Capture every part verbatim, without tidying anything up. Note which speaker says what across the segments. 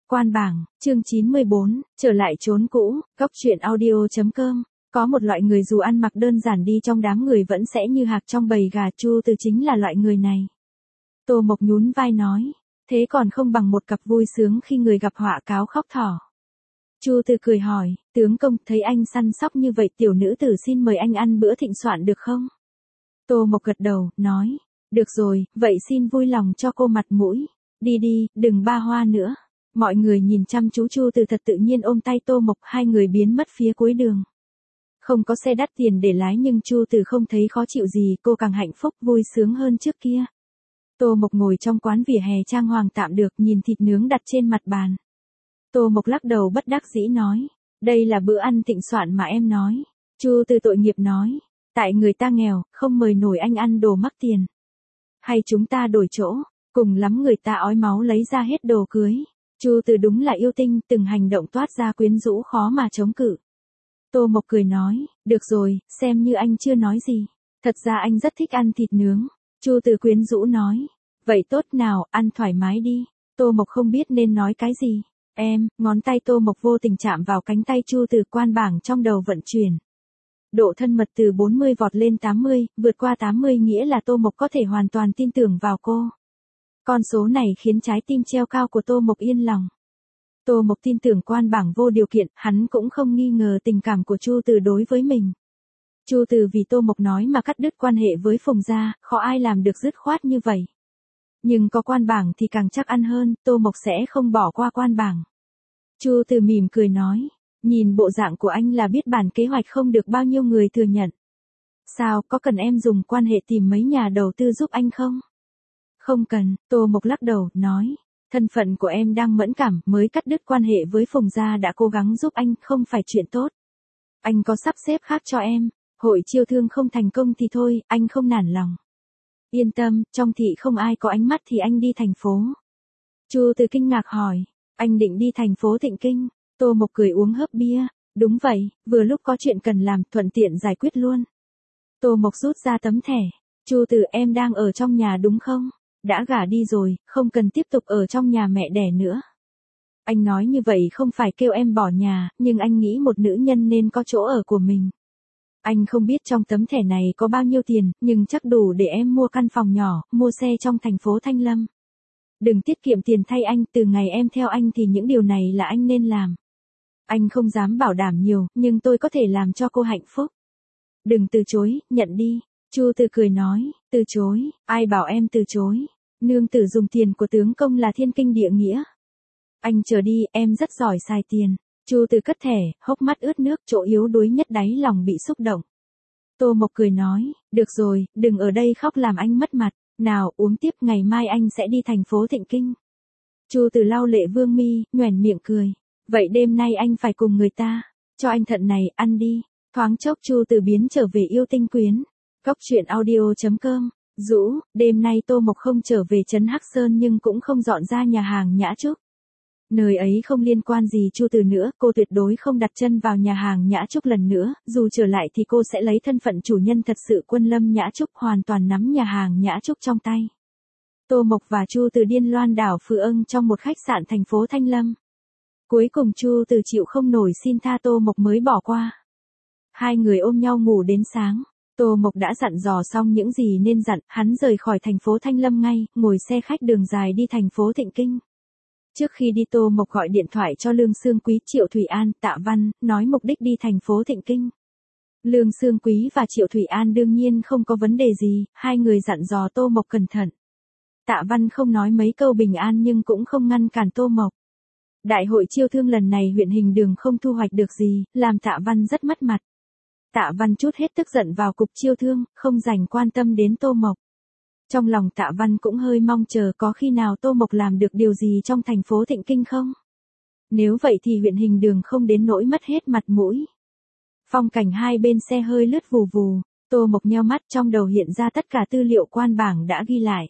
Speaker 1: Quan bảng, chương chín mươi bốn, trở lại chốn cũ, góc truyện audio chấm com. Có một loại người dù ăn mặc đơn giản đi trong đám người vẫn sẽ như hạc trong bầy gà, Chu Từ chính là loại người này. Tô Mộc nhún vai nói, thế còn không bằng một cặp vui sướng khi người gặp họa cáo khóc thỏ. Chu Từ cười hỏi, tướng công thấy anh săn sóc như vậy, tiểu nữ tử xin mời anh ăn bữa thịnh soạn được không? Tô Mộc gật đầu, nói, được rồi, vậy xin vui lòng cho cô mặt mũi. Đi đi, đừng ba hoa nữa. Mọi người nhìn chăm chú Chu Từ thật tự nhiên ôm tay Tô Mộc, hai người biến mất phía cuối đường. Không có xe đắt tiền để lái nhưng Chu Từ không thấy khó chịu gì, cô càng hạnh phúc vui sướng hơn trước kia. Tô Mộc ngồi trong quán vỉa hè trang hoàng tạm được, nhìn thịt nướng đặt trên mặt bàn. Tô Mộc lắc đầu bất đắc dĩ nói, đây là bữa ăn thịnh soạn mà em nói. Chu Từ tội nghiệp nói, tại người ta nghèo, không mời nổi anh ăn đồ mắc tiền. Hay chúng ta đổi chỗ, cùng lắm người ta ói máu lấy ra hết đồ cưới. Chu Từ đúng là yêu tinh, từng hành động toát ra quyến rũ khó mà chống cự. Tô Mộc cười nói, được rồi, xem như anh chưa nói gì. Thật ra anh rất thích ăn thịt nướng. Chu Từ quyến rũ nói, vậy tốt nào, ăn thoải mái đi. Tô Mộc không biết nên nói cái gì. Em, ngón tay Tô Mộc vô tình chạm vào cánh tay Chu Từ, quan bảng trong đầu vận chuyển. Độ thân mật từ bốn mươi vọt lên tám mươi, vượt qua tám mươi nghĩa là Tô Mộc có thể hoàn toàn tin tưởng vào cô. Con số này khiến trái tim treo cao của Tô Mộc yên lòng. Tô Mộc tin tưởng quan bảng vô điều kiện, hắn cũng không nghi ngờ tình cảm của Chu Từ đối với mình. Chu Từ vì Tô Mộc nói mà cắt đứt quan hệ với Phùng gia, khó ai làm được dứt khoát như vậy. Nhưng có quan bảng thì càng chắc ăn hơn, Tô Mộc sẽ không bỏ qua quan bảng. Chu Từ mỉm cười nói, nhìn bộ dạng của anh là biết bản kế hoạch không được bao nhiêu người thừa nhận. Sao, có cần em dùng quan hệ tìm mấy nhà đầu tư giúp anh không? Không cần, Tô Mộc lắc đầu, nói, thân phận của em đang mẫn cảm, mới cắt đứt quan hệ với Phùng gia đã cố gắng giúp anh, không phải chuyện tốt. Anh có sắp xếp khác cho em, hội chiêu thương không thành công thì thôi, anh không nản lòng. Yên tâm, trong thị không ai có ánh mắt thì anh đi thành phố. Chu Từ kinh ngạc hỏi, anh định đi thành phố Thịnh Kinh? Tô Mộc cười uống hớp bia, đúng vậy, vừa lúc có chuyện cần làm, thuận tiện giải quyết luôn. Tô Mộc rút ra tấm thẻ, Chu Từ em đang ở trong nhà đúng không? Đã gả đi rồi, không cần tiếp tục ở trong nhà mẹ đẻ nữa. Anh nói như vậy không phải kêu em bỏ nhà, nhưng anh nghĩ một nữ nhân nên có chỗ ở của mình. Anh không biết trong tấm thẻ này có bao nhiêu tiền, nhưng chắc đủ để em mua căn phòng nhỏ, mua xe trong thành phố Thanh Lâm. Đừng tiết kiệm tiền thay anh, từ ngày em theo anh thì những điều này là anh nên làm. Anh không dám bảo đảm nhiều, nhưng tôi có thể làm cho cô hạnh phúc. Đừng từ chối, nhận đi. Chu Từ cười nói, từ chối, ai bảo em từ chối. Nương tử dùng tiền của tướng công là thiên kinh địa nghĩa. Anh chờ đi, em rất giỏi xài tiền. Chu Từ cất thẻ, hốc mắt ướt nước, chỗ yếu đuối nhất đáy lòng bị xúc động. Tô Mộc cười nói, được rồi, đừng ở đây khóc làm anh mất mặt. Nào, uống tiếp, ngày mai anh sẽ đi thành phố Thịnh Kinh. Chu Từ lau lệ vương mi, nhoẻn miệng cười. Vậy đêm nay anh phải cùng người ta. Cho anh thận này, ăn đi. Thoáng chốc Chu Từ biến trở về yêu tinh quyến. Góc truyện audio chấm com. Dũ, đêm nay Tô Mộc không trở về trấn Hắc Sơn nhưng cũng không dọn ra nhà hàng Nhã Trúc. Nơi ấy không liên quan gì Chu Từ nữa, cô tuyệt đối không đặt chân vào nhà hàng Nhã Trúc lần nữa, dù trở lại thì cô sẽ lấy thân phận chủ nhân thật sự Quân Lâm Nhã Trúc, hoàn toàn nắm nhà hàng Nhã Trúc trong tay. Tô Mộc và Chu Từ điên loan đảo Phừ Âng trong một khách sạn thành phố Thanh Lâm. Cuối cùng Chu Từ chịu không nổi xin tha Tô Mộc mới bỏ qua. Hai người ôm nhau ngủ đến sáng. Tô Mộc đã dặn dò xong những gì nên dặn, hắn rời khỏi thành phố Thanh Lâm ngay, ngồi xe khách đường dài đi thành phố Thịnh Kinh. Trước khi đi Tô Mộc gọi điện thoại cho Lương Xương Quý, Triệu Thủy An, Tạ Văn, nói mục đích đi thành phố Thịnh Kinh. Lương Xương Quý và Triệu Thủy An đương nhiên không có vấn đề gì, hai người dặn dò Tô Mộc cẩn thận. Tạ Văn không nói mấy câu bình an nhưng cũng không ngăn cản Tô Mộc. Đại hội chiêu thương lần này huyện Hình Đường không thu hoạch được gì, làm Tạ Văn rất mất mặt. Tạ Văn trút hết tức giận vào cục chiêu thương, không dành quan tâm đến Tô Mộc. Trong lòng Tạ Văn cũng hơi mong chờ có khi nào Tô Mộc làm được điều gì trong thành phố Thịnh Kinh không? Nếu vậy thì huyện Hình Đường không đến nỗi mất hết mặt mũi. Phong cảnh hai bên xe hơi lướt vù vù, Tô Mộc nheo mắt, trong đầu hiện ra tất cả tư liệu quan bảng đã ghi lại.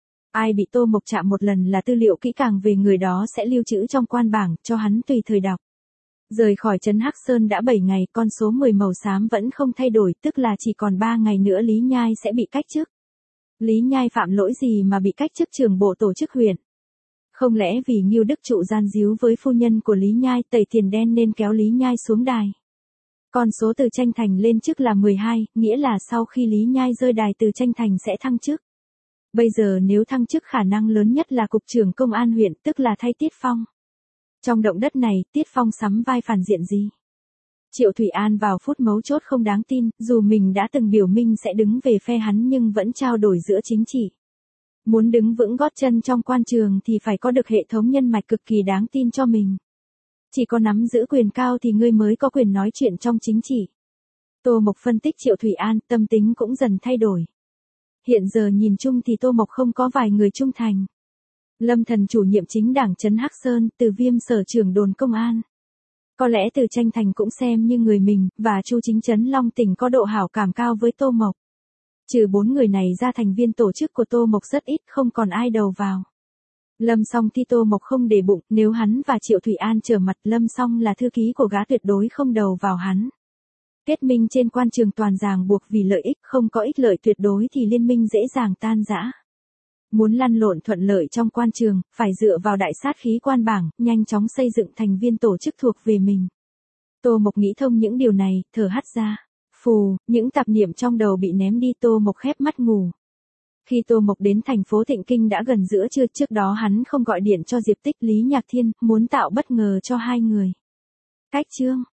Speaker 1: Ai bị Tô Mộc chạm một lần là tư liệu kỹ càng về người đó sẽ lưu trữ trong quan bảng, cho hắn tùy thời đọc. Rời khỏi trấn Hắc Sơn đã bảy ngày, con số mười màu xám vẫn không thay đổi, tức là chỉ còn ba ngày nữa Lý Nhai sẽ bị cách chức. Lý Nhai phạm lỗi gì mà bị cách chức trưởng bộ tổ chức huyện? Không lẽ vì Ngưu Đức Trụ gian díu với phu nhân của Lý Nhai tẩy tiền đen nên kéo Lý Nhai xuống đài. Con số từ Tranh Thành lên chức là mười hai, nghĩa là sau khi Lý Nhai rơi đài từ Tranh Thành sẽ thăng chức. Bây giờ nếu thăng chức khả năng lớn nhất là cục trưởng công an huyện, tức là thay Tiết Phong. Trong động đất này, Tiết Phong sắm vai phản diện gì? Triệu Thủy An vào phút mấu chốt không đáng tin, dù mình đã từng biểu minh sẽ đứng về phe hắn nhưng vẫn trao đổi giữa chính trị. Muốn đứng vững gót chân trong quan trường thì phải có được hệ thống nhân mạch cực kỳ đáng tin cho mình. Chỉ có nắm giữ quyền cao thì ngươi mới có quyền nói chuyện trong chính trị. Tô Mộc phân tích Triệu Thủy An, tâm tính cũng dần thay đổi. Hiện giờ nhìn chung thì Tô Mộc không có vài người trung thành. Lâm Thần chủ nhiệm chính đảng trấn Hắc Sơn, Từ Viêm sở trưởng đồn công an. Có lẽ Từ Tranh Thành cũng xem như người mình, và Chu Chính Trấn Long Tỉnh có độ hảo cảm cao với Tô Mộc. Trừ bốn người này ra, thành viên tổ chức của Tô Mộc rất ít, không còn ai đầu vào. Lâm Song thì Tô Mộc không để bụng, nếu hắn và Triệu Thủy An trở mặt, Lâm Song là thư ký của gã tuyệt đối không đầu vào hắn. Kết minh trên quan trường toàn ràng buộc vì lợi ích, không có ích lợi tuyệt đối thì liên minh dễ dàng tan rã. Muốn lăn lộn thuận lợi trong quan trường, phải dựa vào đại sát khí quan bảng, nhanh chóng xây dựng thành viên tổ chức thuộc về mình. Tô Mộc nghĩ thông những điều này, thở hắt ra. Phù, những tạp niệm trong đầu bị ném đi, Tô Mộc khép mắt ngủ. Khi Tô Mộc đến thành phố Thịnh Kinh đã gần giữa trưa, trước đó hắn không gọi điện cho Diệp Tích, Lý Nhạc Thiên, muốn tạo bất ngờ cho hai người. Cách chương